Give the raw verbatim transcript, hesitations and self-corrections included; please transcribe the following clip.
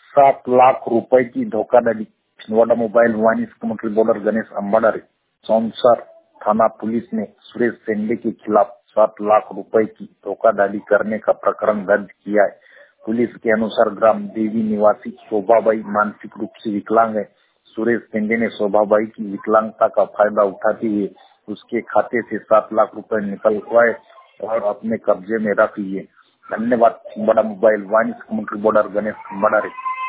सात लाख रुपए की धोखाधड़ी। छिंदवाड़ा मोबाइल वाणिज्य कमेटी बॉर्डर गणेश अंबाड़ारे सौंसर थाना पुलिस ने सुरेश सेंडे के खिलाफ सात लाख रुपए की धोखाधड़ी करने का प्रकरण दर्ज किया है। पुलिस के अनुसार ग्राम देवी निवासी शोभाबाई मानसिक रूप से विकलांग है। सुरेश सेंडे ने शोभाबाई की विकलांगता का फायदा उठाते हुए उसके खाते से सात लाख रुपए निकलवाए और अपने कब्जे में रख लिए। धन्यवाद। छिंदवाड़ा मोबाइल वाणिज्य कमेटी बॉर्डर गणेश अंबाड़ारे।